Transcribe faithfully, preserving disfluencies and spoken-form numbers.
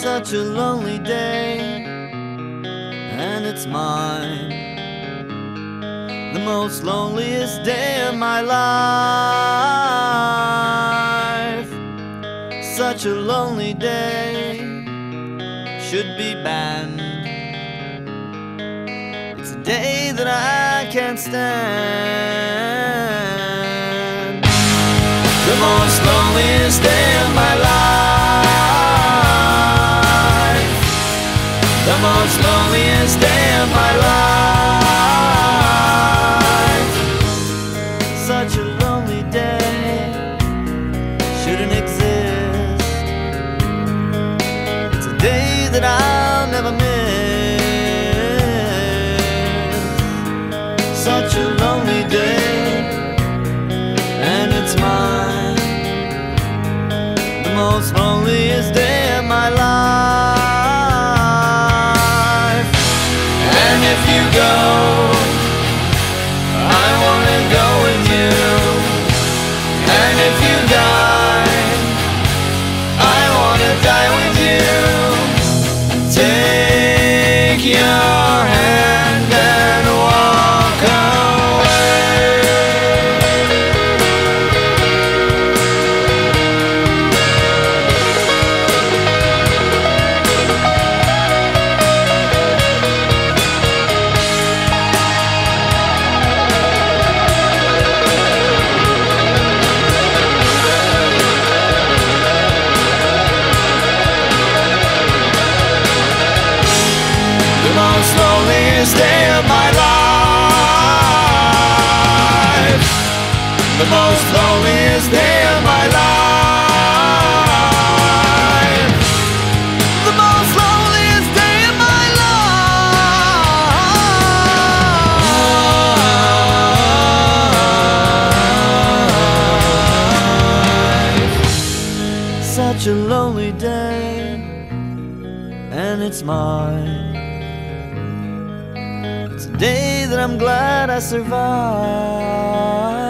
Such a lonely day, and it's mine, the most loneliest day of my life. Such a lonely day should be banned. It's a day that I can't stand. The most loneliest day of my life. The most loneliest day of my life. Such a lonely day shouldn't exist. It's a day that I'll never miss. Such a lonely day, and it's mine, the most loneliest day of my life. And if you go, I wanna go with you. And if you die, I wanna die with you. Take your hand and walk away. The most loneliest day of my life. The most loneliest day of my life. The most loneliest day of my life. Such a lonely day, and it's mine. It's a day that I'm glad I survived.